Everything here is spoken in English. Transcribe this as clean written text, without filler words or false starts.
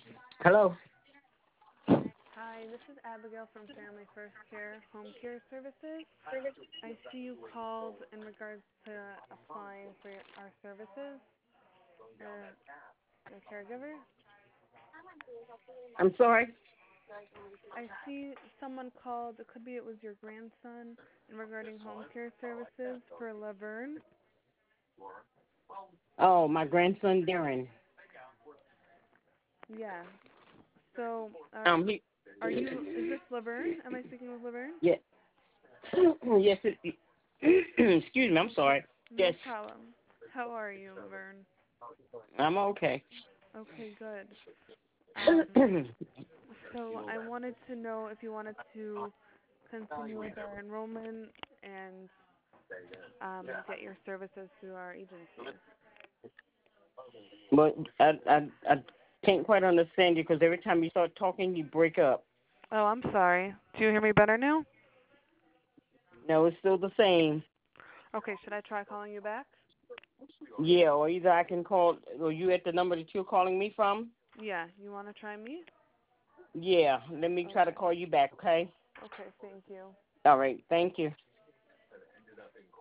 Hello. Hi, this is Abigail from Family First Care Home Care Services. I see you called in regards to applying for our services for your caregiver. I'm sorry. I see someone called, it was your grandson, in regarding home care services for Laverne. Oh, my grandson Darren. Yeah. So, He. is this Laverne? Am I speaking with Laverne? Yeah. Yes. Excuse me. I'm sorry. No Yes. problem. How are you, Laverne? I'm okay. Okay, good. Um, so I wanted to know if you wanted to continue with our enrollment and get your services through our agencies. But I can't quite understand you because every time you start talking, you break up. Oh, I'm sorry. Do you hear me better now? No, it's still the same. Okay, should I try calling you back? Yeah, or either I can call, or you at the number that you're calling me from? Yeah, you want to try me? Yeah, let me try to Okay. call you back, okay? Okay, thank you. All right, thank you.